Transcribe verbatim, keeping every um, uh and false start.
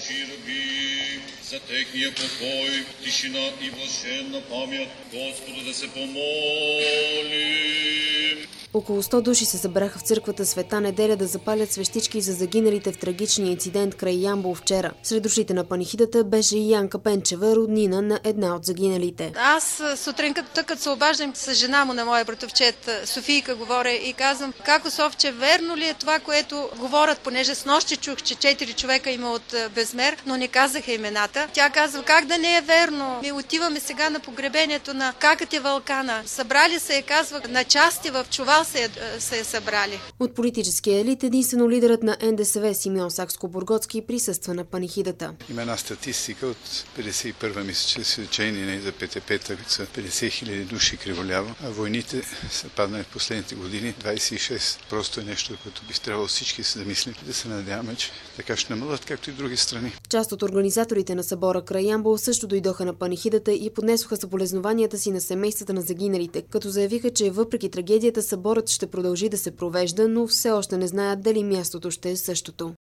Божии роби, за техния покой, тишина и блаженна памят, Господу да се помолим. Около сто души се събраха в църквата Света неделя да запалят свещички за загиналите в трагичния инцидент край Ямбол вчера. Сред душите на панихидата беше и Янка Пенчева, роднина на една от загиналите. Аз сутринка, като се обаждам с жена му на моя братовчет Софийка, говоря и казвам: како Совче, верно ли е това, което говорят, понеже с нощи чух, че четири човека има от Безмер, но не казаха имената. Тя казва: как да не е верно? Ми отиваме сега на погребението на каката Вълкана. Събрали се, е, казва, на части в чувал се, се е събрали. От политическия елит единствено лидерът на Н Д С В Симеон Сакскобургготски присъства на панихидата. Има една статистика от петдесет и първа мисля, че свечение за П Т П-та са петдесет хиляди души криволяво, а войните са паднали в последните години двадесет и шест. Просто е нещо, което би трябвало всички се замислим, да се надяваме, че така ще намалят, както и други страни. Част от организаторите на събора край Ямбол също дойдоха на панихидата и поднесоха съболезнованията си на семействата на загиналите, като заявиха, че въпреки трагедията съборът ще продължи да се провежда, но все още не знаят дали мястото ще е същото.